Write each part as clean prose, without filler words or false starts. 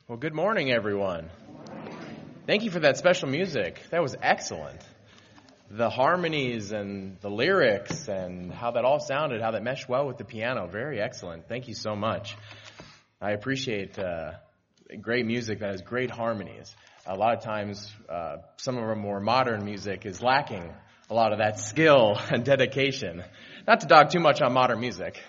Well, good morning, everyone. Thank you for that special music. That was excellent. The harmonies and the lyrics and how that all sounded, how that meshed well with the piano. Very excellent. Thank you so much. I appreciate great music that has great harmonies. A lot of times, some of our more modern music is lacking a lot of that skill and dedication. Not to dog too much on modern music.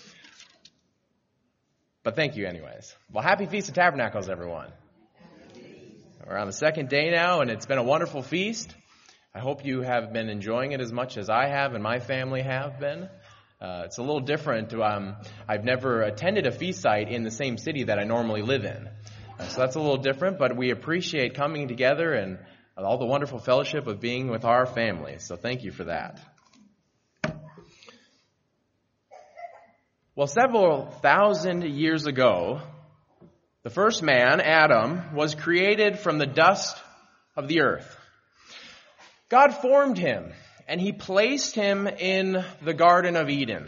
But thank you anyways. Well, happy Feast of Tabernacles, everyone. We're on the second day now, and it's been a wonderful feast. I hope you have been enjoying it as much as I have and my family have been. It's a little different. I've never attended a feast site in the same city that I normally live in. So that's a little different, but we appreciate coming together and all the wonderful fellowship of being with our families. So thank you for that. Well, several thousand years ago, the first man, Adam, was created from the dust of the earth. God formed him, and he placed him in the Garden of Eden.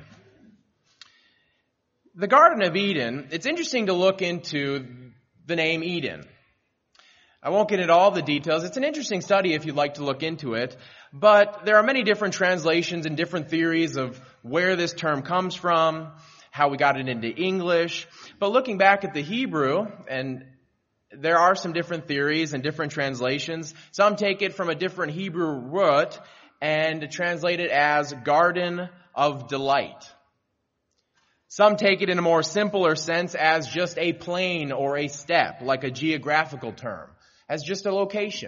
The Garden of Eden, it's interesting to look into the name Eden. I won't get into all the details. It's an interesting study if you'd like to look into it. But there are many different translations and different theories of where this term comes from, how we got it into English. But looking back at the Hebrew, and there are some different theories and different translations. Some take it from a different Hebrew root and translate it as Garden of Delight. Some take it in a more simpler sense as just a plain or a step, like a geographical term, as just a location.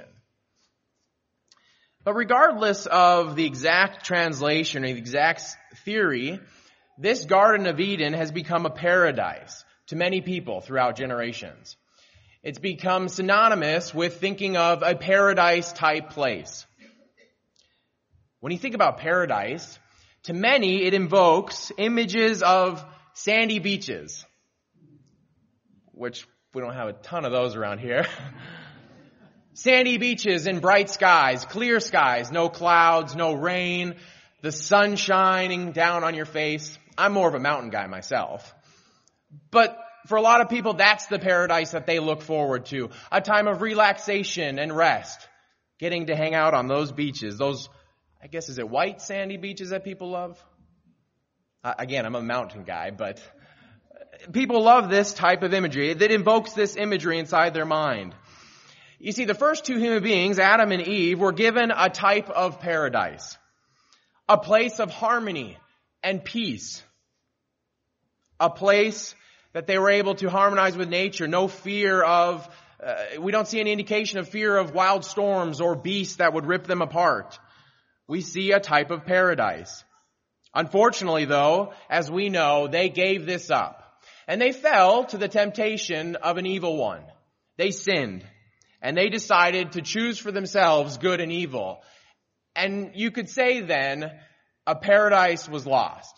But regardless of the exact translation or the exact theory, this Garden of Eden has become a paradise to many people throughout generations. It's become synonymous with thinking of a paradise-type place. When you think about paradise, to many it invokes images of sandy beaches, which we don't have a ton of those around here. Sandy beaches and bright skies, clear skies, no clouds, no rain, the sun shining down on your face. I'm more of a mountain guy myself. But for a lot of people, that's the paradise that they look forward to. A time of relaxation and rest. Getting to hang out on those beaches. Those, I guess, is it white sandy beaches that people love? Again, I'm a mountain guy, but people love this type of imagery. That invokes this imagery inside their mind. You see, the first two human beings, Adam and Eve, were given a type of paradise. A place of harmony and peace. A place that they were able to harmonize with nature. No fear of, we don't see any indication of fear of wild storms or beasts that would rip them apart. We see a type of paradise. Unfortunately, though, as we know, they gave this up. And they fell to the temptation of an evil one. They sinned. And they decided to choose for themselves good and evil. And you could say then, a paradise was lost.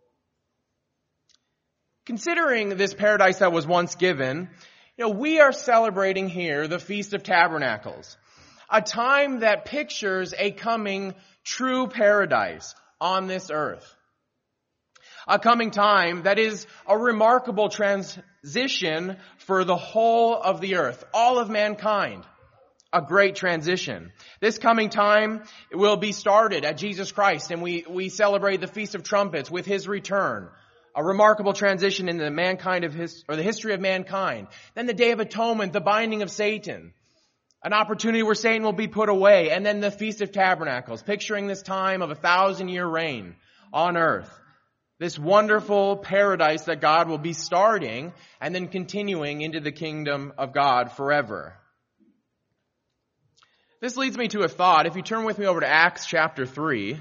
Considering this paradise that was once given, we are celebrating here the Feast of Tabernacles, a time that pictures a coming true paradise on this earth. A coming time that is a remarkable transition for the whole of the earth, all of mankind. A great transition. This coming time will be started at Jesus Christ, and we celebrate the Feast of Trumpets with His return. A remarkable transition in the history of mankind. Then the Day of Atonement, the binding of Satan. An opportunity where Satan will be put away. And then the Feast of Tabernacles, picturing this time of 1,000-year reign on earth. This wonderful paradise that God will be starting and then continuing into the kingdom of God forever. This leads me to a thought. If you turn with me over to Acts chapter 3.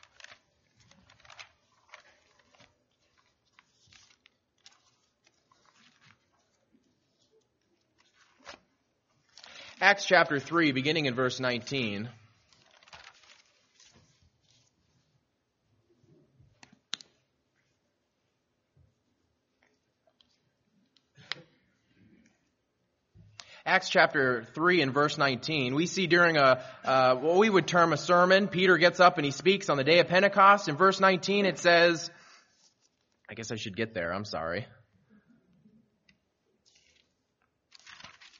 Acts chapter 3, beginning in verse 19. Acts chapter 3 and verse 19, we see during what we would term a sermon, Peter gets up and he speaks on the day of Pentecost. In verse 19 it says, I guess I should get there, I'm sorry.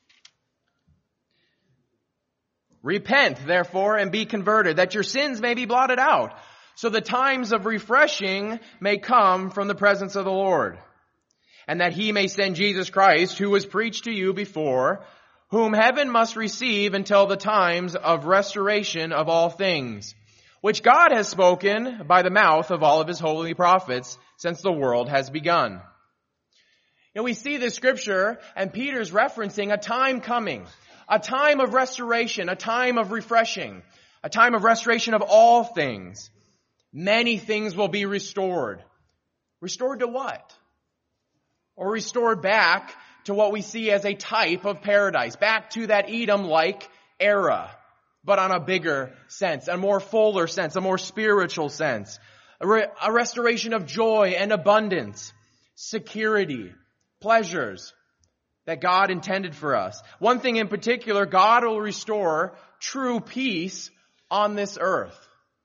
Repent, therefore, and be converted, that your sins may be blotted out, so the times of refreshing may come from the presence of the Lord, and that he may send Jesus Christ, who was preached to you before, whom heaven must receive until the times of restoration of all things, which God has spoken by the mouth of all of his holy prophets since the world has begun. We see this scripture, and Peter's referencing a time coming, a time of restoration, a time of refreshing, a time of restoration of all things. Many things will be restored. Restored to what? Or restored back to what we see as a type of paradise, back to that Edom-like era, but on a bigger sense, a more fuller sense, a more spiritual sense. A restoration of joy and abundance, security, pleasures that God intended for us. One thing in particular, God will restore true peace on this earth.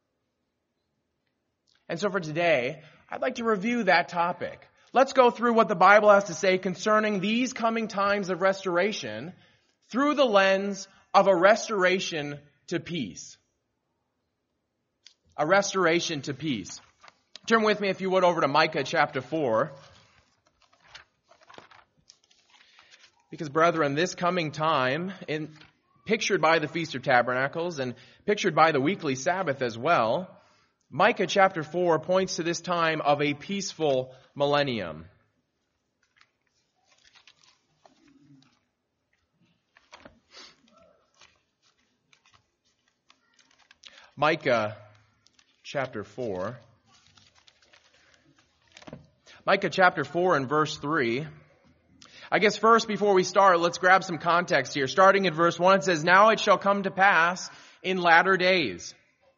And so for today, I'd like to review that topic. Let's go through what the Bible has to say concerning these coming times of restoration through the lens of a restoration to peace. A restoration to peace. Turn with me, if you would, over to Micah chapter 4. Because, brethren, this coming time, pictured by the Feast of Tabernacles and pictured by the weekly Sabbath as well, Micah chapter 4 points to this time of a peaceful millennium. Micah chapter 4. Micah chapter 4 and verse 3. I guess first, before we start, let's grab some context here. Starting at verse 1, it says, "Now it shall come to pass in latter days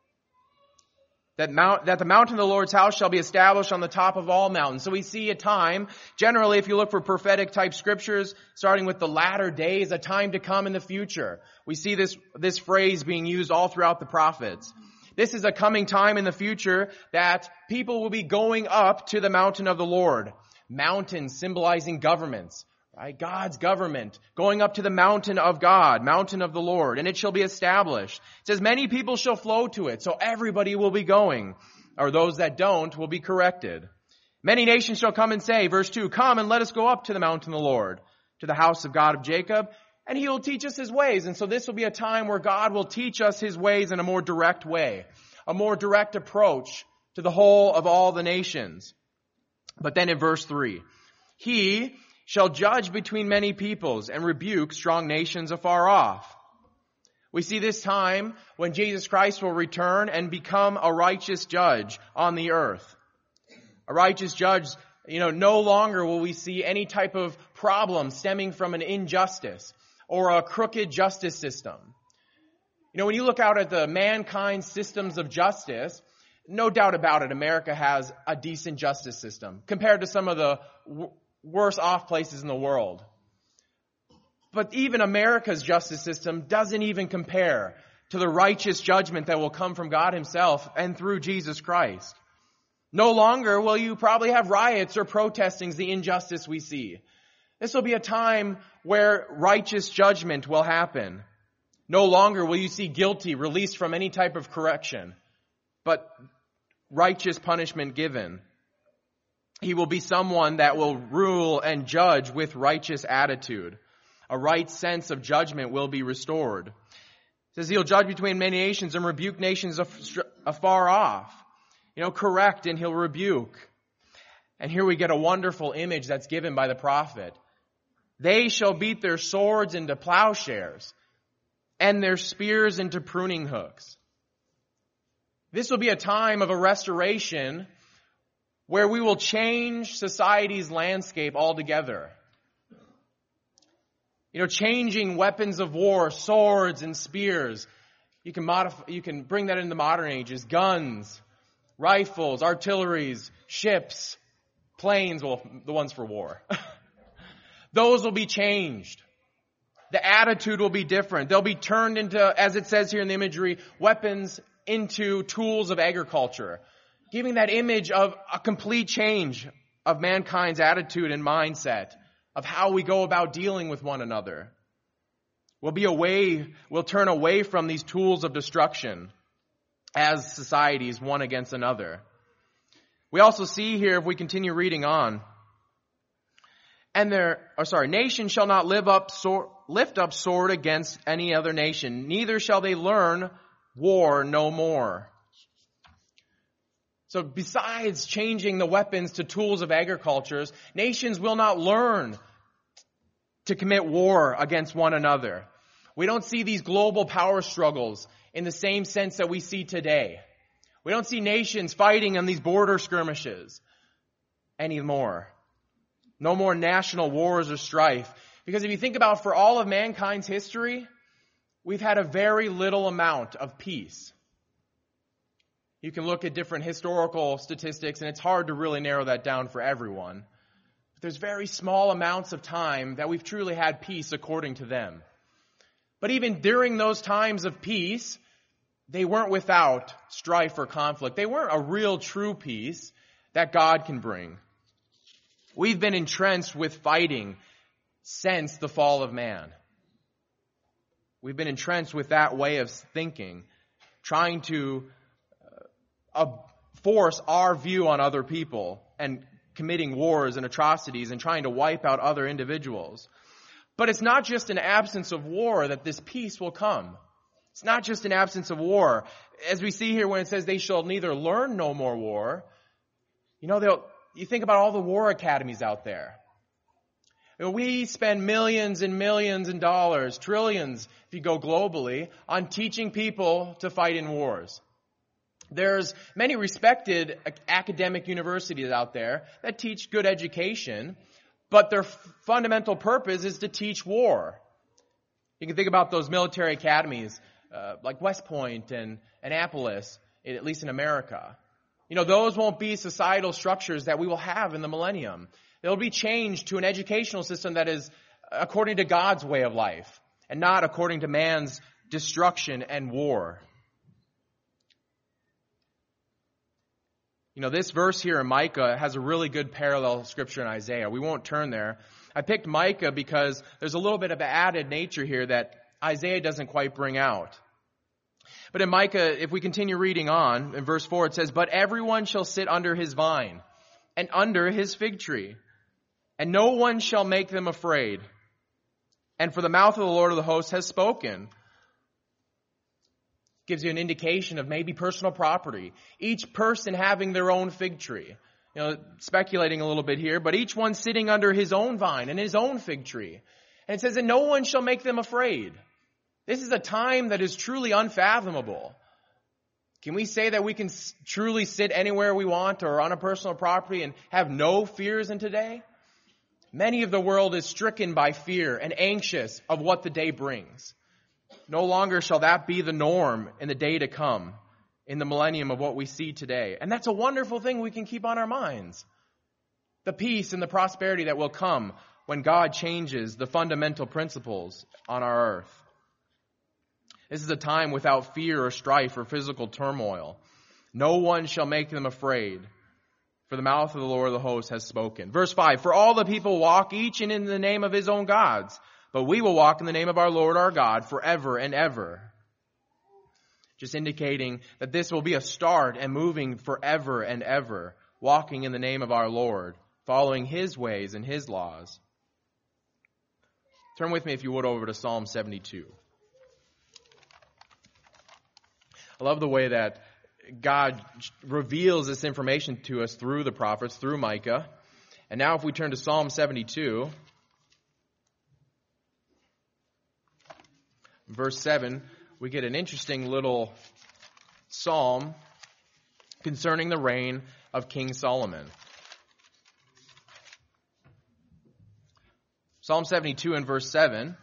that the mountain of the Lord's house shall be established on the top of all mountains." So we see a time, generally if you look for prophetic type scriptures, starting with the latter days, a time to come in the future. We see this phrase being used all throughout the prophets. This is a coming time in the future that people will be going up to the mountain of the Lord. Mountains symbolizing governments. Right? God's government, going up to the mountain of God, mountain of the Lord, and it shall be established. It says, many people shall flow to it, so everybody will be going, or those that don't will be corrected. Many nations shall come and say, verse 2, "Come and let us go up to the mountain of the Lord, to the house of God of Jacob, and he will teach us his ways." And so this will be a time where God will teach us his ways in a more direct way, a more direct approach to the whole of all the nations. But then in verse 3, "He shall judge between many peoples and rebuke strong nations afar off." We see this time when Jesus Christ will return and become a righteous judge on the earth. A righteous judge, no longer will we see any type of problem stemming from an injustice or a crooked justice system. When you look out at the mankind systems of justice, no doubt about it, America has a decent justice system compared to some of the worse off places in the world. But even America's justice system doesn't even compare to the righteous judgment that will come from God himself and through Jesus Christ. No longer will you probably have riots or protestings, the injustice we see. This will be a time where righteous judgment will happen. No longer will you see guilty released from any type of correction, but righteous punishment given. He will be someone that will rule and judge with righteous attitude. A right sense of judgment will be restored. It says he'll judge between many nations and rebuke nations afar off. Correct and he'll rebuke. And here we get a wonderful image that's given by the prophet. "They shall beat their swords into plowshares and their spears into pruning hooks." This will be a time of a restoration where we will change society's landscape altogether. Changing weapons of war, swords and spears. You can bring that into modern ages. Guns, rifles, artilleries, ships, planes, well, the ones for war. Those will be changed. The attitude will be different. They'll be turned into, as it says here in the imagery, weapons into tools of agriculture. Giving that image of a complete change of mankind's attitude and mindset, of how we go about dealing with one another. We'll turn away from these tools of destruction as societies one against another. We also see here, if we continue reading on, nation shall not lift up sword against any other nation, neither shall they learn war no more. So besides changing the weapons to tools of agriculture, nations will not learn to commit war against one another. We don't see these global power struggles in the same sense that we see today. We don't see nations fighting on these border skirmishes anymore. No more national wars or strife. Because if you think about for all of mankind's history, we've had a very little amount of peace. You can look at different historical statistics, and it's hard to really narrow that down for everyone. But there's very small amounts of time that we've truly had peace according to them. But even during those times of peace, they weren't without strife or conflict. They weren't a real true peace that God can bring. We've been entrenched with fighting since the fall of man. We've been entrenched with that way of thinking, trying to force our view on other people and committing wars and atrocities and trying to wipe out other individuals. But it's not just an absence of war that this peace will come. It's not just an absence of war. As we see here when it says they shall neither learn no more war, you think about all the war academies out there. We spend millions and millions of dollars, trillions if you go globally, on teaching people to fight in wars. There's many respected academic universities out there that teach good education, but their fundamental purpose is to teach war. You can think about those military academies like West Point and Annapolis, at least in America. Those won't be societal structures that we will have in the millennium. They'll be changed to an educational system that is according to God's way of life and not according to man's destruction and war. This verse here in Micah has a really good parallel scripture in Isaiah. We won't turn there. I picked Micah because there's a little bit of an added nature here that Isaiah doesn't quite bring out. But in Micah, if we continue reading on, in verse 4 it says, "But everyone shall sit under his vine, and under his fig tree, and no one shall make them afraid. And for the mouth of the Lord of the hosts has spoken." Gives you an indication of maybe personal property. Each person having their own fig tree. Speculating a little bit here, but each one sitting under his own vine and his own fig tree. And it says, "And no one shall make them afraid." This is a time that is truly unfathomable. Can we say that we can truly sit anywhere we want or on a personal property and have no fears in today? Many of the world is stricken by fear and anxious of what the day brings. No longer shall that be the norm in the day to come, in the millennium of what we see today. And that's a wonderful thing we can keep on our minds. The peace and the prosperity that will come when God changes the fundamental principles on our earth. This is a time without fear or strife or physical turmoil. No one shall make them afraid, for the mouth of the Lord of the hosts has spoken. Verse 5, "For all the people walk each in the name of his own gods, but we will walk in the name of our Lord our God forever and ever." Just indicating that this will be a start and moving forever and ever, walking in the name of our Lord, following his ways and his laws. Turn with me, if you would, over to Psalm 72. I love the way that God reveals this information to us through the prophets, through Micah. And now if we turn to Psalm 72, verse 7, we get an interesting little psalm concerning the reign of King Solomon. Psalm 72 and verse 7.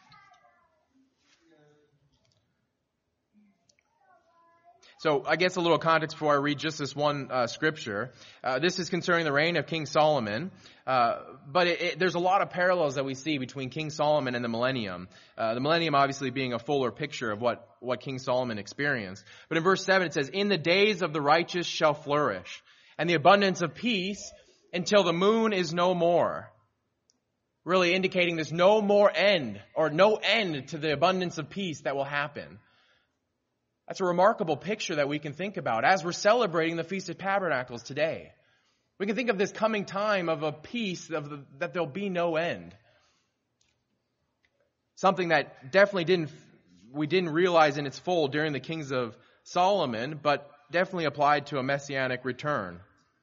So I guess a little context before I read just this one scripture. This is concerning the reign of King Solomon. But there's a lot of parallels that we see between King Solomon and the millennium. The millennium obviously being a fuller picture of what King Solomon experienced. But in verse 7 it says, "In the days of the righteous shall flourish, and the abundance of peace until the moon is no more." really indicating there's no more end or no end to the abundance of peace that will happen. That's a remarkable picture that we can think about as we're celebrating the Feast of Tabernacles today. We can think of this coming time of a peace that there'll be no end. Something that definitely we didn't realize in its full during the kings of Solomon, but definitely applied to a messianic return.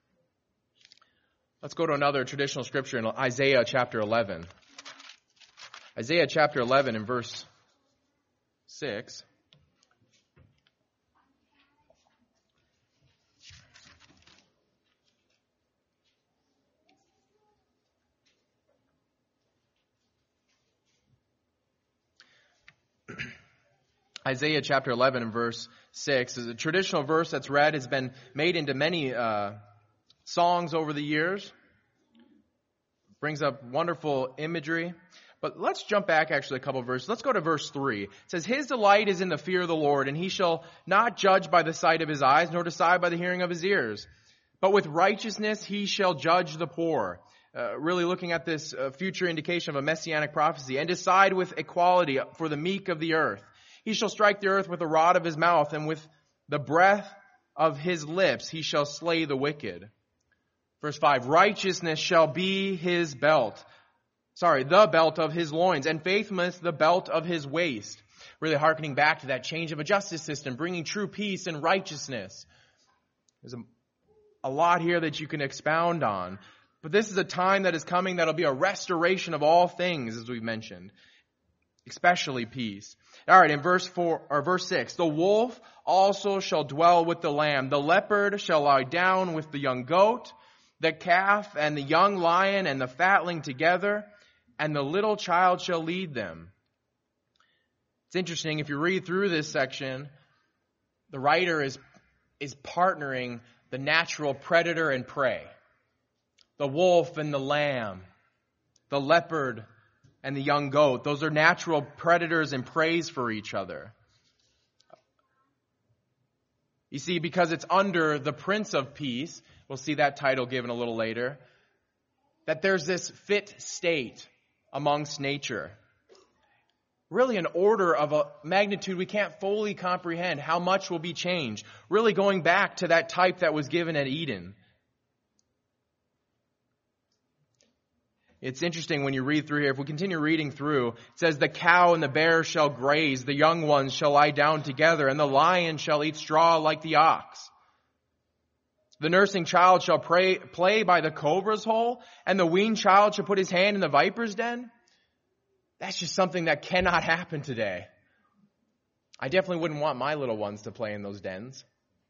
Let's go to another traditional scripture in Isaiah chapter 11. Isaiah chapter 11 and verse 6. Isaiah chapter 11 and verse 6 is a traditional verse that's read, has been made into many songs over the years. Brings up wonderful imagery. But let's jump back actually a couple of verses. Let's go to verse 3. It says, His delight is in the fear of the Lord, and he shall not judge by the sight of his eyes, nor decide by the hearing of his ears. But with righteousness he shall judge the poor. Really looking at this future indication of a messianic prophecy. And decide with equality for the meek of the earth. He shall strike the earth with the rod of his mouth, and with the breath of his lips he shall slay the wicked. Verse 5, righteousness shall be his belt. The belt of his loins, and faithfulness the belt of his waist. Really hearkening back to that change of a justice system, bringing true peace and righteousness. There's a lot here that you can expound on. But this is a time that is coming that'll be a restoration of all things, as we've mentioned. Especially peace. All right, in verse 6, the wolf also shall dwell with the lamb. The leopard shall lie down with the young goat, the calf and the young lion and the fatling together, and the little child shall lead them. It's interesting, if you read through this section, the writer is partnering the natural predator and prey. The wolf and the lamb, the leopard and the young goat. Those are natural predators and preys for each other. You see, because it's under the Prince of Peace, we'll see that title given a little later, that there's this fit state amongst nature. Really an order of a magnitude we can't fully comprehend how much will be changed. Really going back to that type that was given at Eden. It's interesting when you read through here. If we continue reading through, it says, the cow and the bear shall graze, the young ones shall lie down together, and the lion shall eat straw like the ox. The nursing child shall play by the cobra's hole, and the weaned child shall put his hand in the viper's den. That's just something that cannot happen today. I definitely wouldn't want my little ones to play in those dens.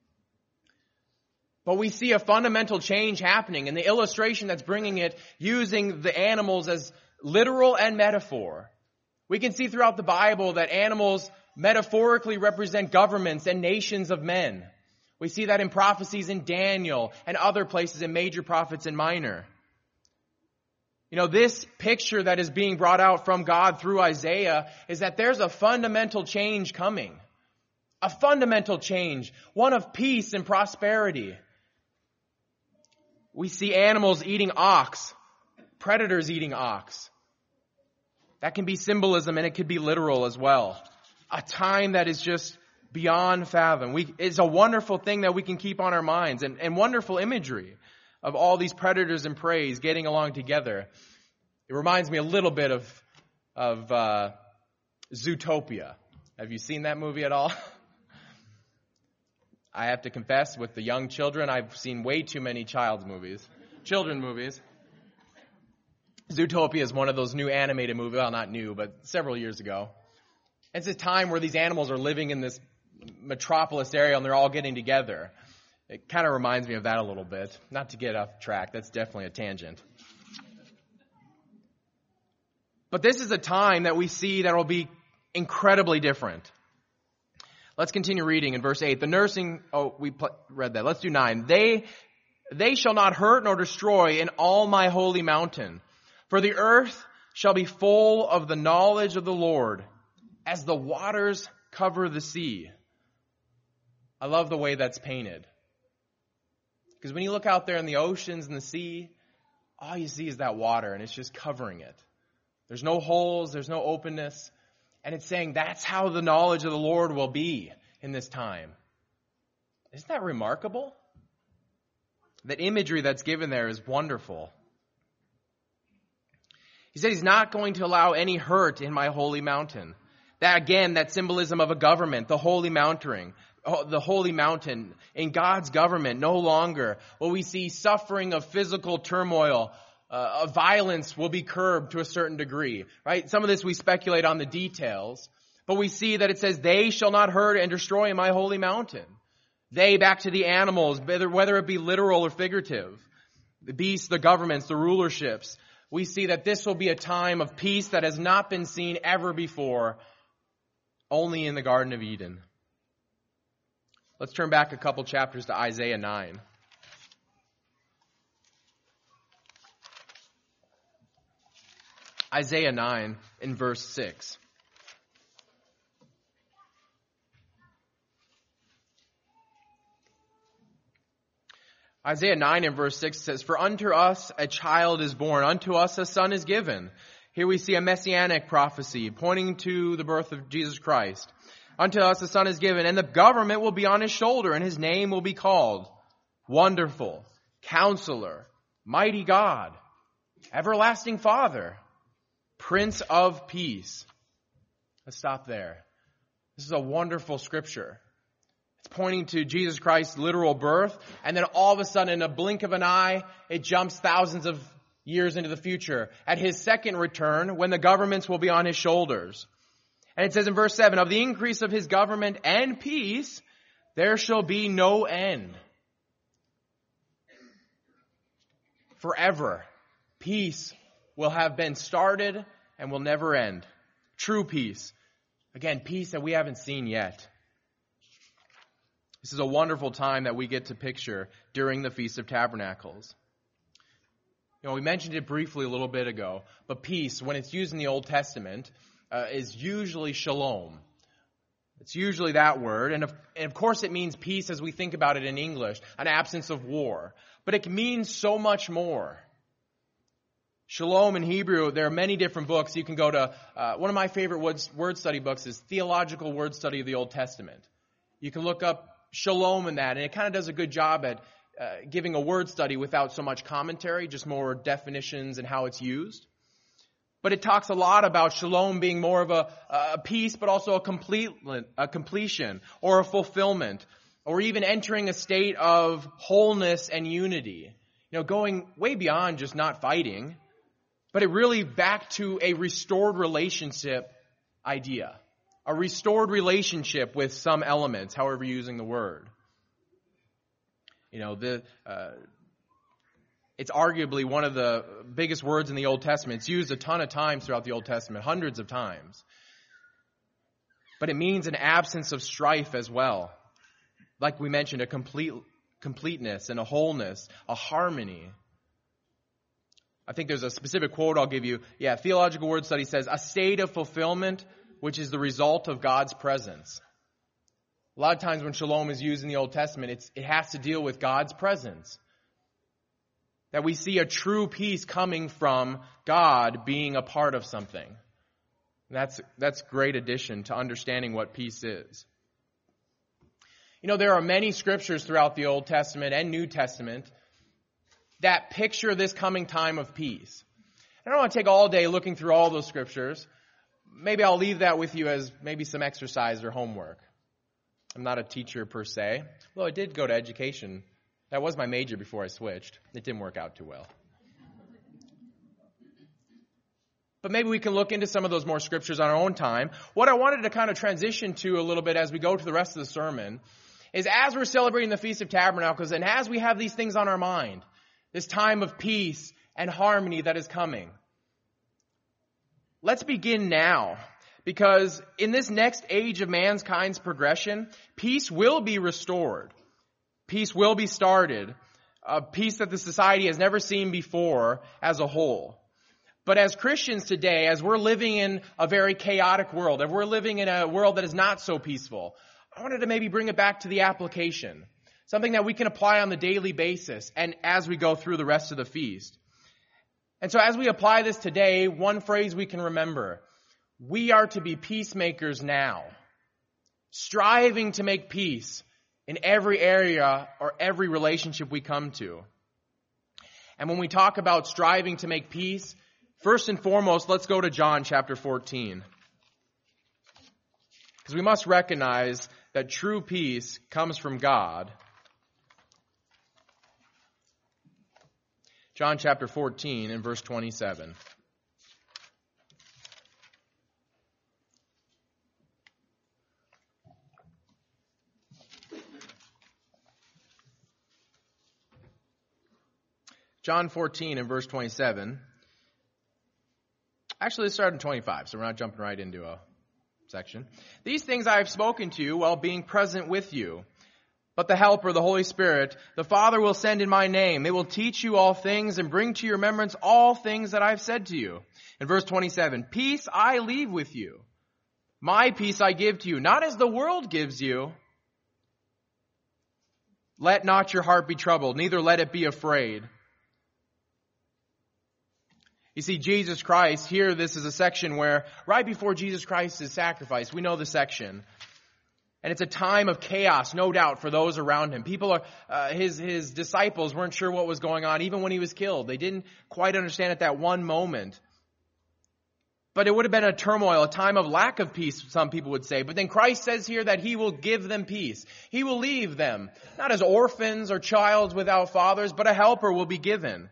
But we see a fundamental change happening, and the illustration that's bringing it using the animals as literal and metaphor. We can see throughout the Bible that animals metaphorically represent governments and nations of men. We see that in prophecies in Daniel and other places in major prophets and minor. You know, this picture that is being brought out from God through Isaiah is that there's a fundamental change coming. A fundamental change, one of peace and prosperity. We see animals eating ox, predators eating ox. That can be symbolism and it could be literal as well. A time that is just beyond fathom. It's a wonderful thing that we can keep on our minds and wonderful imagery of all these predators and preys getting along together. It reminds me a little bit of Zootopia. Have you seen that movie at all? I have to confess, with the young children, I've seen way too many children movies. Zootopia is one of those new animated movies, well, not new, but several years ago. It's a time where these animals are living in this metropolis area and they're all getting together. It kind of reminds me of that a little bit. Not to get off track, that's definitely a tangent. But this is a time that we see that will be incredibly different. Let's continue reading in verse 8. Read that. Let's do 9. They shall not hurt nor destroy in all my holy mountain. For the earth shall be full of the knowledge of the Lord, as the waters cover the sea. I love the way that's painted. Because when you look out there in the oceans and the sea, all you see is that water, and it's just covering it. There's no holes, there's no openness. And it's saying that's how the knowledge of the Lord will be in this time. Isn't that remarkable? That imagery that's given there is wonderful. He said he's not going to allow any hurt in my holy mountain. That again, that symbolism of a government, the holy mountain in God's government, no longer will we see suffering of physical turmoil, of violence will be curbed to a certain degree, right? Some of this we speculate on the details, but we see that it says, they shall not hurt and destroy in my holy mountain. They, back to the animals, whether it be literal or figurative, the beasts, the governments, the rulerships. We see that this will be a time of peace that has not been seen ever before, only in the Garden of Eden. Let's turn back a couple chapters to Isaiah 9. Isaiah 9 in verse 6. Isaiah 9 in verse 6 says, for unto us a child is born, unto us a son is given. Here we see a messianic prophecy pointing to the birth of Jesus Christ. Unto us a son is given, and the government will be on his shoulder, and his name will be called Wonderful, Counselor, Mighty God, Everlasting Father, Prince of Peace. Let's stop there. This is a wonderful scripture. It's pointing to Jesus Christ's literal birth, and then all of a sudden, in a blink of an eye, it jumps thousands of years into the future at his second return, when the governments will be on his shoulders. And it says in verse 7, of the increase of his government and peace, there shall be no end. Forever, peace will have been started and will never end. True peace. Again, peace that we haven't seen yet. This is a wonderful time that we get to picture during the Feast of Tabernacles. You know, we mentioned it briefly a little bit ago, but peace, when it's used in the Old Testament, is usually shalom. It's usually that word, and of course it means peace as we think about it in English, an absence of war. But it means so much more. Shalom in Hebrew, there are many different books. You can go to, one of my favorite word study books is Theological Word Study of the Old Testament. You can look up shalom in that, and it kind of does a good job at giving a word study without so much commentary, just more definitions and how it's used. But it talks a lot about shalom being more of a peace, but also a completion or a fulfillment, or even entering a state of wholeness and unity. You know, going way beyond just not fighting, but it really back to a restored relationship idea. A restored relationship with some elements, however you're using the word. You know, it's arguably one of the biggest words in the Old Testament. It's used a ton of times throughout the Old Testament, hundreds of times. But it means an absence of strife as well. Like we mentioned, a completeness and a wholeness, a harmony. I think there's a specific quote I'll give you. Yeah, Theological Word Study says, a state of fulfillment which is the result of God's presence. A lot of times when shalom is used in the Old Testament, it has to deal with God's presence. That we see a true peace coming from God being a part of something. That's great addition to understanding what peace is. You know, there are many scriptures throughout the Old Testament and New Testament that picture this coming time of peace. I don't want to take all day looking through all those scriptures. Maybe I'll leave that with you as maybe some exercise or homework. I'm not a teacher per se, though I did go to education. That was my major before I switched. It didn't work out too well. But maybe we can look into some of those more scriptures on our own time. What I wanted to kind of transition to a little bit as we go to the rest of the sermon is as we're celebrating the Feast of Tabernacles and as we have these things on our mind, this time of peace and harmony that is coming. Let's begin now, because in this next age of mankind's progression, peace will be restored. Peace will be started. A peace that the society has never seen before as a whole. But as Christians today, as we're living in a very chaotic world, if we're living in a world that is not so peaceful, I wanted to maybe bring it back to the application. Something that we can apply on the daily basis and as we go through the rest of the feast. And so as we apply this today, one phrase we can remember: we are to be peacemakers now, striving to make peace in every area or every relationship we come to. And when we talk about striving to make peace, first and foremost, let's go to John chapter 14. Because we must recognize that true peace comes from God. John chapter 14 and verse 27. John 14 and verse 27. Actually, let's start in 25, so we're not jumping right into a section. These things I have spoken to you while being present with you. But the Helper, the Holy Spirit, the Father will send in my name. They will teach you all things and bring to your remembrance all things that I have said to you. In verse 27, peace I leave with you. My peace I give to you, not as the world gives you. Let not your heart be troubled, neither let it be afraid. You see, Jesus Christ, here this is a section where, right before Jesus Christ's sacrifice, we know the section. And it's a time of chaos, no doubt, for those around him. People his disciples weren't sure what was going on, even when he was killed. They didn't quite understand at that one moment. But it would have been a turmoil, a time of lack of peace, some people would say. But then Christ says here that he will give them peace. He will leave them, not as orphans or childs without fathers, but a helper will be given.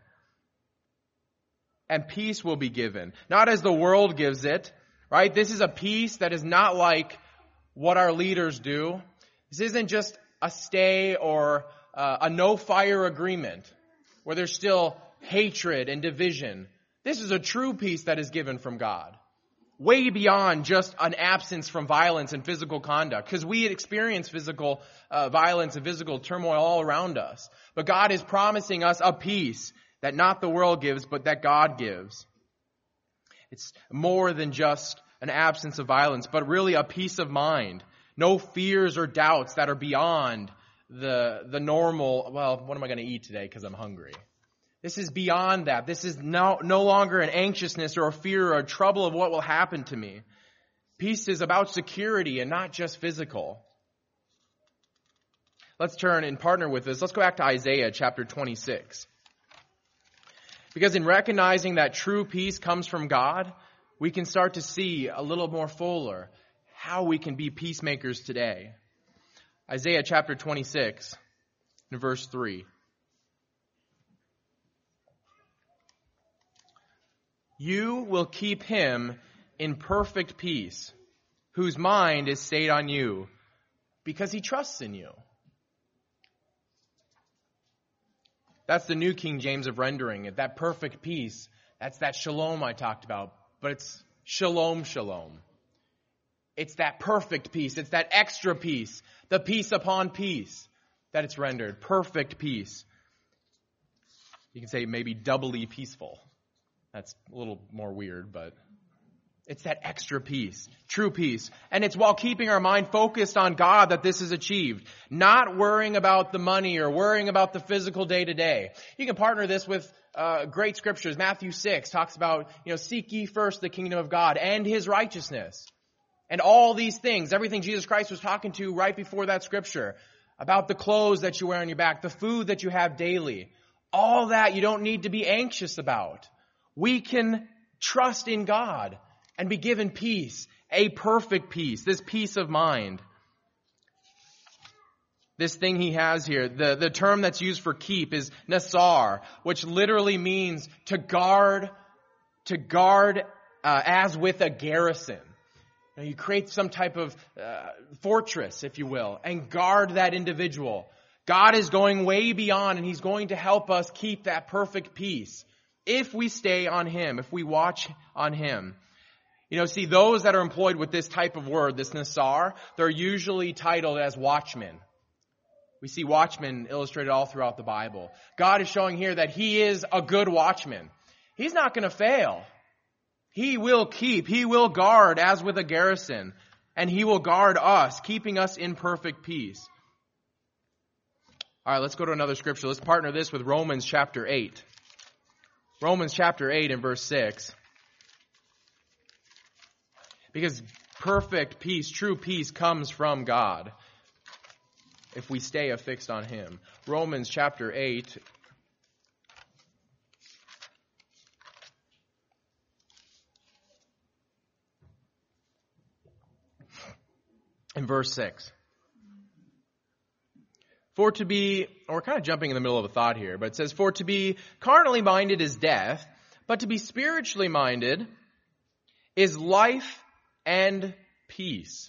And peace will be given, not as the world gives it, right? This is a peace that is not like what our leaders do. This isn't just a stay or a no-fire agreement where there's still hatred and division. This is a true peace that is given from God, way beyond just an absence from violence and physical conduct, because we experience physical violence and physical turmoil all around us. But God is promising us a peace that not the world gives, but that God gives. It's more than just an absence of violence, but really a peace of mind. No fears or doubts that are beyond the normal, well, what am I going to eat today because I'm hungry? This is beyond that. This is no longer an anxiousness or a fear or a trouble of what will happen to me. Peace is about security and not just physical. Let's turn and partner with this. Let's go back to Isaiah chapter 26. Because in recognizing that true peace comes from God, we can start to see a little more fuller how we can be peacemakers today. Isaiah chapter 26, and verse 3. You will keep him in perfect peace, whose mind is stayed on you, because he trusts in you. That's the New King James of rendering it. That perfect peace. That's that shalom I talked about. But it's shalom, shalom. It's that perfect peace. It's that extra peace. The peace upon peace that it's rendered. Perfect peace. You can say maybe doubly peaceful. That's a little more weird, but it's that extra peace, true peace. And it's while keeping our mind focused on God that this is achieved. Not worrying about the money or worrying about the physical day to day. You can partner this with great scriptures. Matthew 6 talks about, seek ye first the kingdom of God and his righteousness. And all these things, everything Jesus Christ was talking to right before that scripture. About the clothes that you wear on your back, the food that you have daily. All that you don't need to be anxious about. We can trust in God and be given peace, a perfect peace, this peace of mind. This thing he has here, the term that's used for keep is nasar, which literally means to guard as with a garrison. You create some type of fortress, if you will, and guard that individual. God is going way beyond, and he's going to help us keep that perfect peace if we stay on him, if we watch on him. See, those that are employed with this type of word, this nasar, they're usually titled as watchmen. We see watchmen illustrated all throughout the Bible. God is showing here that he is a good watchman. He's not going to fail. He will keep, he will guard as with a garrison, and he will guard us, keeping us in perfect peace. All right, let's go to another scripture. Let's partner this with Romans chapter 8. Romans chapter 8 and verse 6. Because perfect peace, true peace comes from God if we stay affixed on Him. Romans chapter 8 and verse 6. For to be, we're kind of jumping in the middle of a thought here, but it says, for to be carnally minded is death, but to be spiritually minded is life and peace.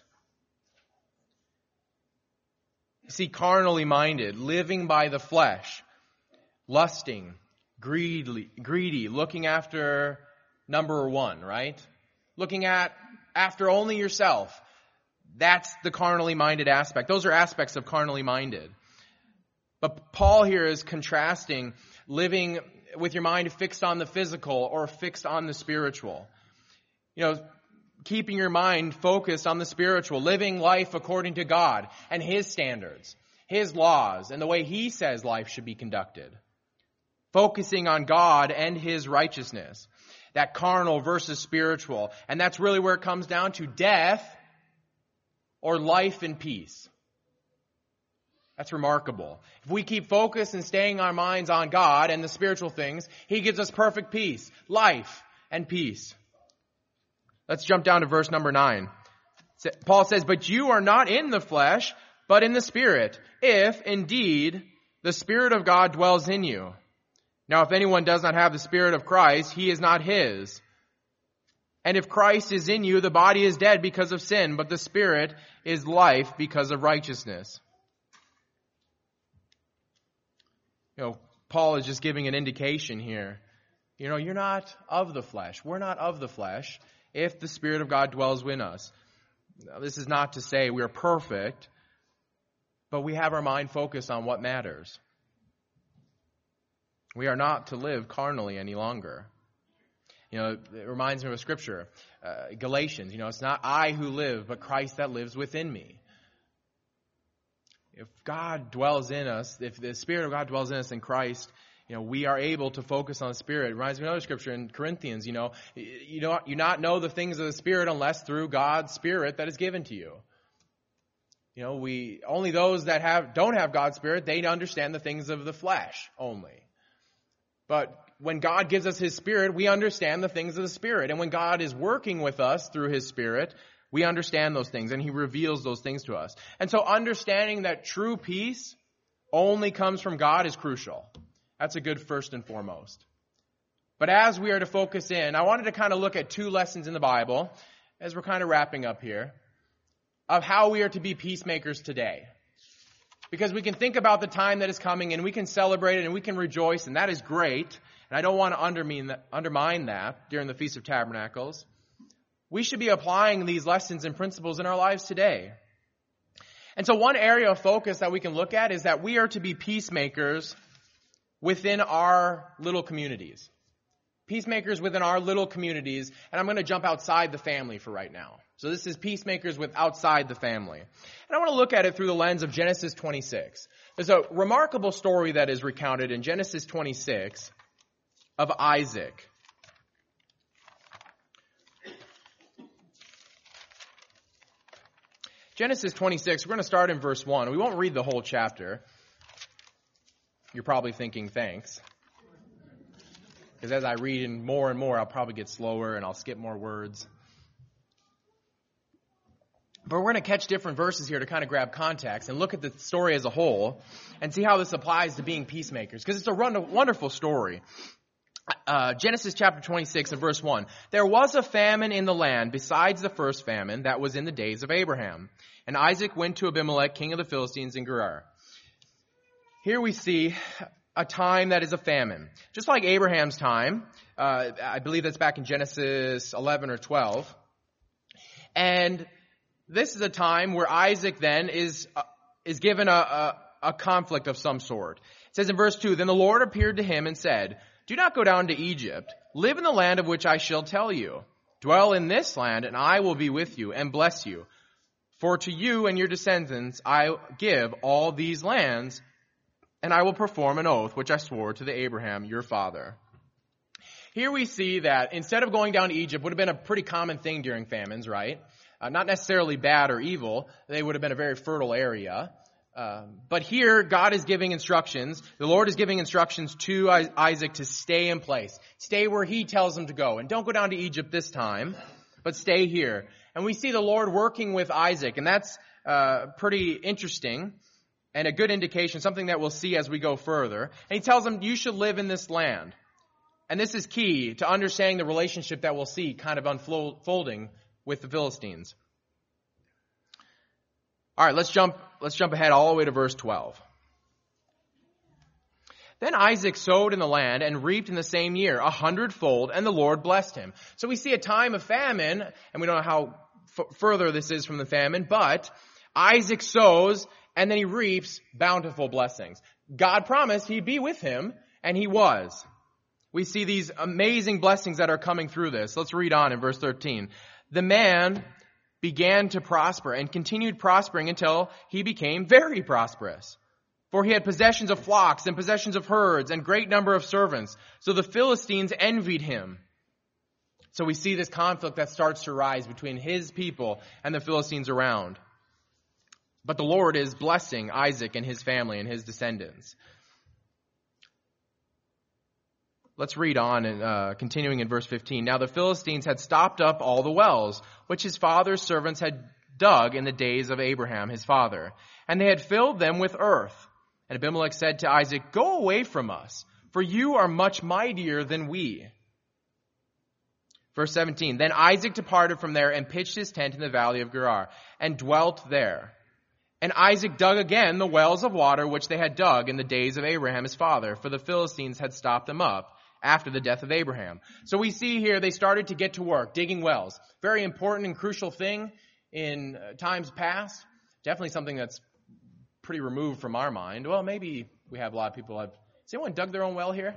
You see, carnally minded, living by the flesh, lusting, greedy, looking after number one, right? Looking after only yourself. That's the carnally minded aspect. Those are aspects of carnally minded. But Paul here is contrasting living with your mind fixed on the physical or fixed on the spiritual. You know, keeping your mind focused on the spiritual, living life according to God and His standards, His laws, and the way He says life should be conducted. Focusing on God and His righteousness. That carnal versus spiritual. And that's really where it comes down to death or life and peace. That's remarkable. If we keep focused and staying our minds on God and the spiritual things, He gives us perfect peace, life, and peace. Let's jump down to verse number 9. Paul says, but you are not in the flesh, but in the Spirit, if indeed the Spirit of God dwells in you. Now, if anyone does not have the Spirit of Christ, he is not his. And if Christ is in you, the body is dead because of sin, but the Spirit is life because of righteousness. You know, Paul is just giving an indication here. You know, you're not of the flesh. We're not of the flesh if the Spirit of God dwells in us. Now, this is not to say we are perfect, but we have our mind focused on what matters. We are not to live carnally any longer. You know, it reminds me of a scripture, Galatians. You know, it's not I who live, but Christ that lives within me. If God dwells in us, if the Spirit of God dwells in us in Christ, you know, we are able to focus on the Spirit. It reminds me of another scripture in Corinthians, you not know the things of the Spirit unless through God's Spirit that is given to you. You know, only those that don't have God's Spirit, they understand the things of the flesh only. But when God gives us His Spirit, we understand the things of the Spirit. And when God is working with us through His Spirit, we understand those things and He reveals those things to us. And so understanding that true peace only comes from God is crucial. That's a good first and foremost. But as we are to focus in, I wanted to kind of look at two lessons in the Bible, as we're kind of wrapping up here, of how we are to be peacemakers today. Because we can think about the time that is coming and we can celebrate it and we can rejoice, and that is great. And I don't want to undermine that during the Feast of Tabernacles. We should be applying these lessons and principles in our lives today. And so one area of focus that we can look at is that we are to be peacemakers within our little communities. Peacemakers within our little communities. And I'm going to jump outside the family for right now. So this is peacemakers with outside the family. And I want to look at it through the lens of Genesis 26. There's a remarkable story that is recounted in Genesis 26 of Isaac. Genesis 26, we're going to start in verse 1. We won't read the whole chapter. You're probably thinking, thanks. Because as I read in more and more, I'll probably get slower and I'll skip more words. But we're going to catch different verses here to kind of grab context and look at the story as a whole and see how this applies to being peacemakers. Because it's a wonderful story. Genesis chapter 26 and verse 1. There was a famine in the land besides the first famine that was in the days of Abraham. And Isaac went to Abimelech, king of the Philistines, in Gerar. Here we see a time that is a famine. Just like Abraham's time. I believe that's back in Genesis 11 or 12. And this is a time where Isaac then is given a conflict of some sort. It says in verse 2, Then the Lord appeared to him and said, Do not go down to Egypt. Live in the land of which I shall tell you. Dwell in this land, and I will be with you and bless you. For to you and your descendants I give all these lands, and I will perform an oath which I swore to Abraham your father. Here we see that instead of going down to Egypt, would have been a pretty common thing during famines, right? Not necessarily bad or evil. They would have been a very fertile area. But here, God is giving instructions. The Lord is giving instructions to Isaac to stay in place. Stay where he tells him to go. And don't go down to Egypt this time, but stay here. And we see the Lord working with Isaac, and that's pretty interesting and a good indication, something that we'll see as we go further. And he tells him, you should live in this land. And this is key to understanding the relationship that we'll see kind of unfolding with the Philistines. All right, let's jump ahead all the way to verse 12. Then Isaac sowed in the land and reaped in the same year 100-fold, and the Lord blessed him. So we see a time of famine, and we don't know how further this is from the famine, but Isaac sows, and then he reaps bountiful blessings. God promised he'd be with him, and he was. We see these amazing blessings that are coming through this. Let's read on in verse 13. The man began to prosper and continued prospering until he became very prosperous. For he had possessions of flocks and possessions of herds and great number of servants. So the Philistines envied him. So we see this conflict that starts to rise between his people and the Philistines around. But the Lord is blessing Isaac and his family and his descendants. Let's read on, and continuing in verse 15. Now the Philistines had stopped up all the wells, which his father's servants had dug in the days of Abraham, his father. And they had filled them with earth. And Abimelech said to Isaac, go away from us, for you are much mightier than we. Verse 17. Then Isaac departed from there and pitched his tent in the valley of Gerar, and dwelt there. And Isaac dug again the wells of water which they had dug in the days of Abraham his father, for the Philistines had stopped them up after the death of Abraham. So we see here they started to get to work, digging wells. Very important and crucial thing in times past. Definitely something that's pretty removed from our mind. Well, maybe we have a lot of people have. Has anyone dug their own well here?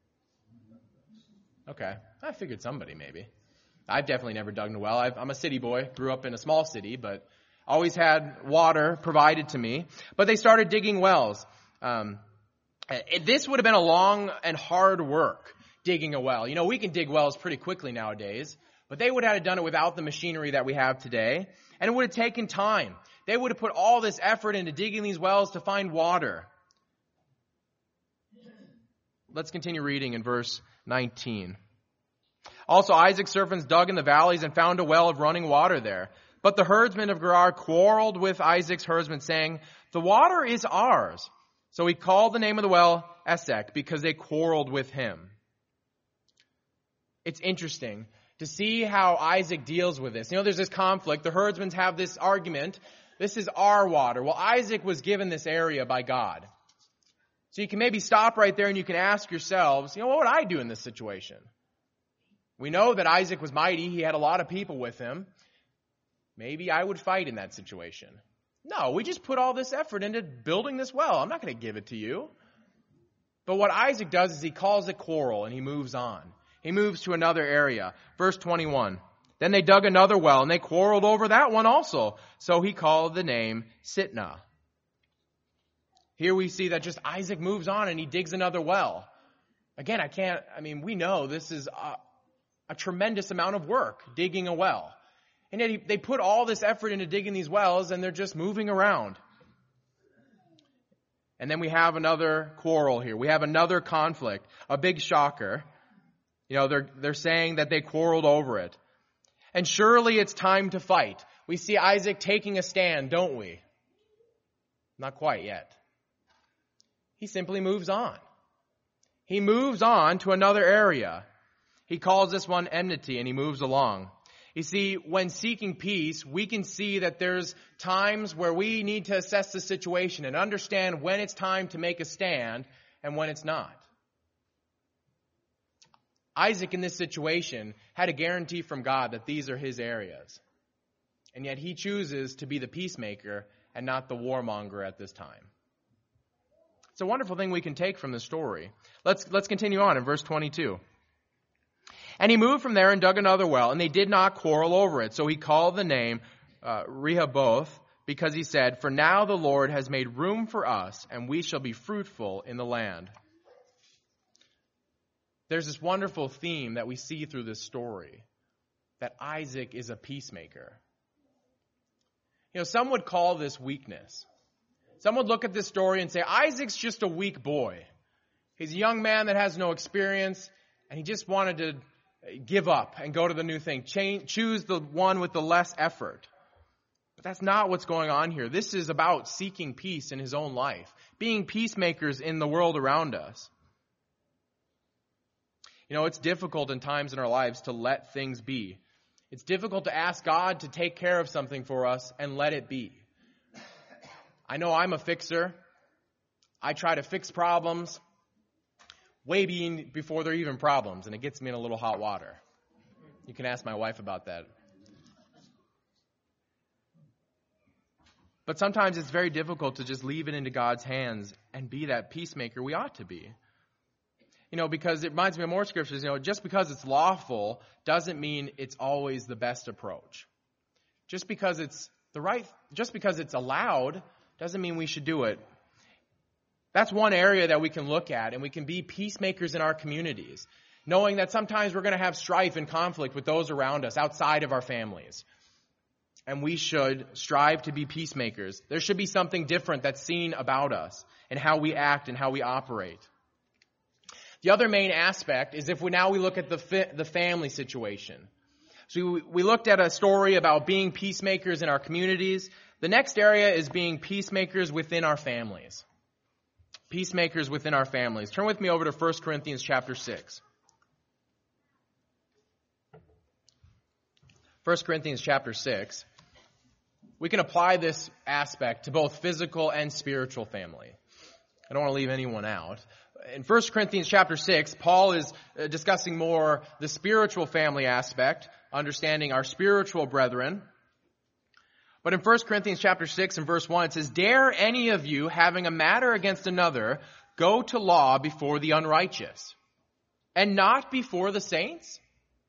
Okay. I figured somebody maybe. I've definitely never dug a well. I'm a city boy, grew up in a small city, but always had water provided to me. But they started digging wells. This would have been a long and hard work, digging a well. You know, we can dig wells pretty quickly nowadays, but they would have done it without the machinery that we have today, and it would have taken time. They would have put all this effort into digging these wells to find water. Let's continue reading in verse 19. Also, Isaac's servants dug in the valleys and found a well of running water there. But the herdsmen of Gerar quarreled with Isaac's herdsmen, saying, the water is ours. So he called the name of the well Esek, because they quarreled with him. It's interesting to see how Isaac deals with this. You know, there's this conflict. The herdsmen have this argument. This is our water. Well, Isaac was given this area by God. So you can maybe stop right there and you can ask yourselves, you know, what would I do in this situation? We know that Isaac was mighty. He had a lot of people with him. Maybe I would fight in that situation. No, we just put all this effort into building this well. I'm not going to give it to you. But what Isaac does is he calls it quarrel and he moves on. He moves to another area. Verse 21. Then they dug another well and they quarreled over that one also. So he called the name Sitnah. Here we see that just Isaac moves on and he digs another well. Again, we know this is a tremendous amount of work, digging a well. And yet they put all this effort into digging these wells and they're just moving around. And then we have another quarrel here. We have another conflict, a big shocker. You know, they're saying that they quarreled over it. And surely it's time to fight. We see Isaac taking a stand, don't we? Not quite yet. He simply moves on. He moves on to another area. He calls this one enmity and he moves along. You see, when seeking peace, we can see that there's times where we need to assess the situation and understand when it's time to make a stand and when it's not. Isaac in this situation had a guarantee from God that these are his areas. And yet he chooses to be the peacemaker and not the warmonger at this time. It's a wonderful thing we can take from the story. Let's continue on in verse 22. And he moved from there and dug another well, and they did not quarrel over it. So he called the name Rehoboth, because he said, for now the Lord has made room for us, and we shall be fruitful in the land. there's this wonderful theme that we see through this story, that Isaac is a peacemaker. Some would call this weakness. Some would look at this story and say, Isaac's just a weak boy. He's a young man that has no experience, and he just wanted to give up and go to the new thing. Choose the one with the less effort. But that's not what's going on here. This is about seeking peace in his own life, being peacemakers in the world around us. It's difficult in times in our lives to let things be. It's difficult to ask God to take care of something for us and let it be. I know I'm a fixer. I try to fix problems way before they're even problems, and it gets me in a little hot water. You can ask my wife about that. But sometimes it's very difficult to just leave it into God's hands and be that peacemaker we ought to be. Because it reminds me of more scriptures, just because it's lawful doesn't mean it's always the best approach. Just because it's allowed doesn't mean we should do it. That's one area that we can look at, and we can be peacemakers in our communities, knowing that sometimes we're going to have strife and conflict with those around us outside of our families. And we should strive to be peacemakers. There should be something different that's seen about us and how we act and how we operate. The other main aspect is if we look at the family situation. So we looked at a story about being peacemakers in our communities. The next area is being peacemakers within our families. Peacemakers within our families. Turn with me over to 1 Corinthians chapter 6. 1 Corinthians chapter 6. We can apply this aspect to both physical and spiritual family. I don't want to leave anyone out. In 1 Corinthians chapter 6, Paul is discussing more the spiritual family aspect, understanding our spiritual brethren. But in 1 Corinthians chapter 6 and verse 1, it says, "Dare any of you, having a matter against another, go to law before the unrighteous, and not before the saints?"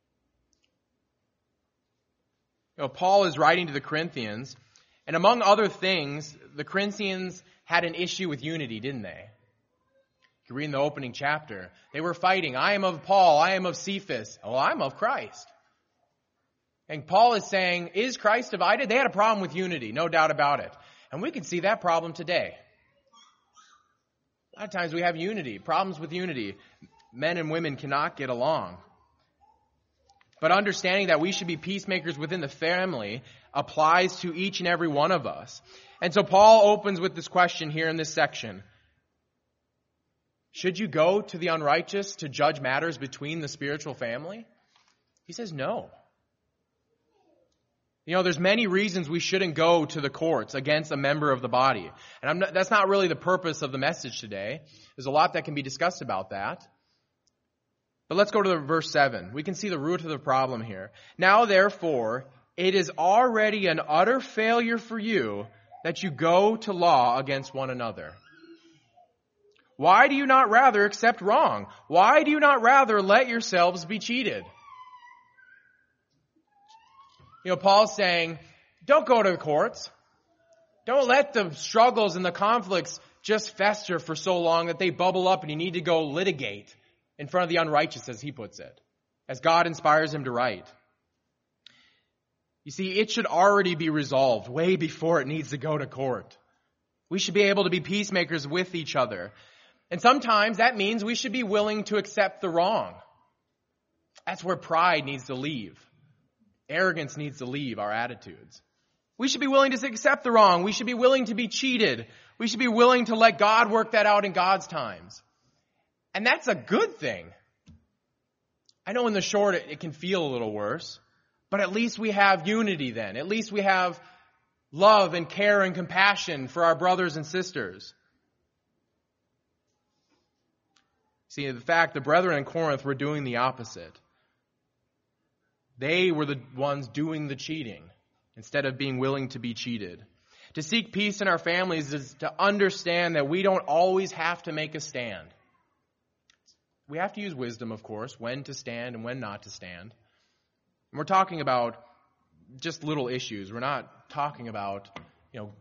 Paul is writing to the Corinthians, and among other things, the Corinthians had an issue with unity, didn't they? You read in the opening chapter, they were fighting. I am of Paul, I am of Cephas. Well, I'm of Christ. And Paul is saying, is Christ divided? They had a problem with unity, no doubt about it. And we can see that problem today. A lot of times we have unity, problems with unity. Men and women cannot get along. But understanding that we should be peacemakers within the family applies to each and every one of us. And so Paul opens with this question here in this section. Should you go to the unrighteous to judge matters between the spiritual family? He says no. There's many reasons we shouldn't go to the courts against a member of the body. And that's not really the purpose of the message today. There's a lot that can be discussed about that. But let's go to verse 7. We can see the root of the problem here. Now, therefore, it is already an utter failure for you that you go to law against one another. Why do you not rather accept wrong? Why do you not rather let yourselves be cheated? Paul's saying, don't go to the courts. Don't let the struggles and the conflicts just fester for so long that they bubble up and you need to go litigate in front of the unrighteous, as he puts it, as God inspires him to write. You see, it should already be resolved way before it needs to go to court. We should be able to be peacemakers with each other. And sometimes that means we should be willing to accept the wrong. That's where pride needs to leave. Arrogance needs to leave our attitudes. We should be willing to accept the wrong. We should be willing to be cheated. We should be willing to let God work that out in God's times. And that's a good thing. I know in the short it can feel a little worse, but at least we have unity then. At least we have love and care and compassion for our brothers and sisters. See, the fact the brethren in Corinth were doing the opposite. They were the ones doing the cheating instead of being willing to be cheated. To seek peace in our families is to understand that we don't always have to make a stand. We have to use wisdom, of course, when to stand and when not to stand. And we're talking about just little issues. We're not talking about,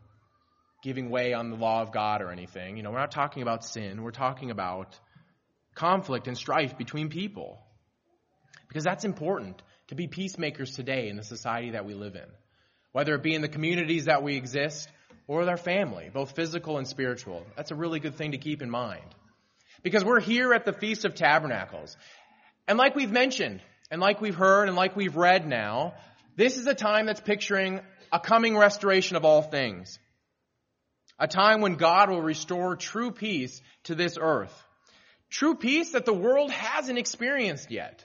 giving way on the law of God or anything. We're not talking about sin. We're talking about conflict and strife between people. Because that's important, to be peacemakers today in the society that we live in. Whether it be in the communities that we exist or with our family, both physical and spiritual. That's a really good thing to keep in mind. Because we're here at the Feast of Tabernacles. And like we've mentioned, and like we've heard, and like we've read now, this is a time that's picturing a coming restoration of all things. A time when God will restore true peace to this earth. True peace that the world hasn't experienced yet.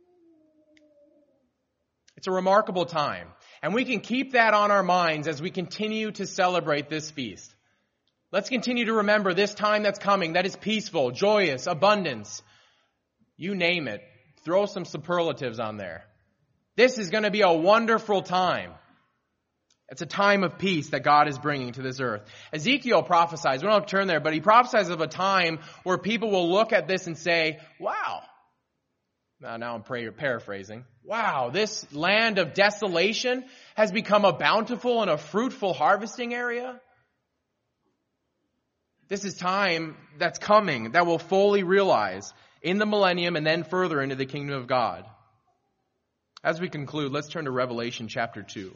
It's a remarkable time. And we can keep that on our minds as we continue to celebrate this feast. Let's continue to remember this time that's coming, that is peaceful, joyous, abundance. You name it. Throw some superlatives on there. This is going to be a wonderful time. It's a time of peace that God is bringing to this earth. Ezekiel prophesies, we don't have to turn there, but he prophesies of a time where people will look at this and say, wow. Now I'm paraphrasing. Wow, this land of desolation has become a bountiful and a fruitful harvesting area. This is time that's coming that will fully realize in the millennium and then further into the kingdom of God. As we conclude, let's turn to Revelation chapter 2.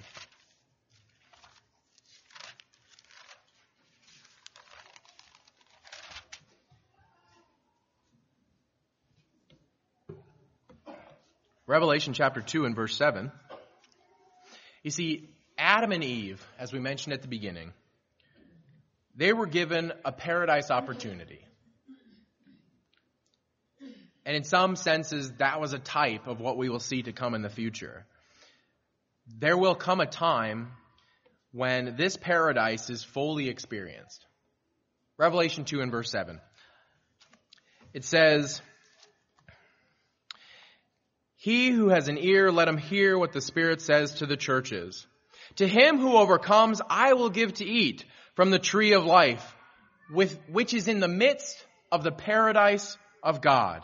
Revelation chapter 2 and verse 7. You see, Adam and Eve, as we mentioned at the beginning, they were given a paradise opportunity. And in some senses, that was a type of what we will see to come in the future. There will come a time when this paradise is fully experienced. Revelation 2 and verse 7. It says, "He who has an ear, let him hear what the Spirit says to the churches. To him who overcomes, I will give to eat from the tree of life, which is in the midst of the paradise of God."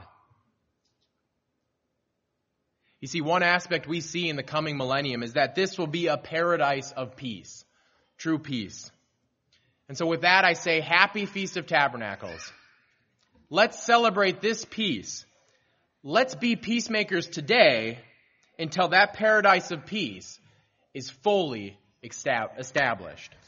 You see, one aspect we see in the coming millennium is that this will be a paradise of peace, true peace. And so with that, I say, Happy Feast of Tabernacles. Let's celebrate this peace. Let's be peacemakers today until that paradise of peace is fully established.